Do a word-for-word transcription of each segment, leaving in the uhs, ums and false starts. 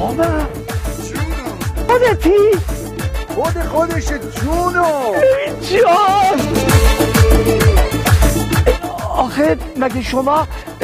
بابا جونو خودتی؟ خود خودشه جونو جان آخه مگه شما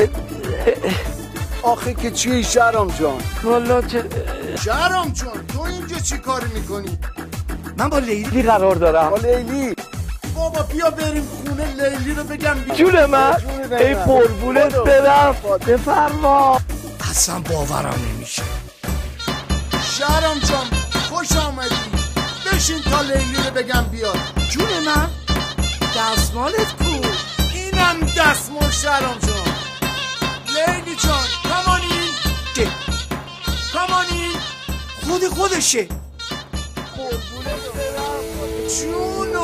آخه که چیه شهرام جان؟ والا چه شهرام جان تو اینجا چی کاری میکنی؟ من با لیلی قرار دارم. با لیلی؟ بابا بیا بریم خونه لیلی رو بگم بیا. جون من ای قربونت برم بفرما. اصلا باورم نمیشه. شهرام جان خوش آمدی، بشین تا لیلی رو بگم بیاد. جون من دستمالت کو؟ اینم دستمال شهرام جان. لیلی جان کمانی کمانی خود خودشه. قربونت برم جون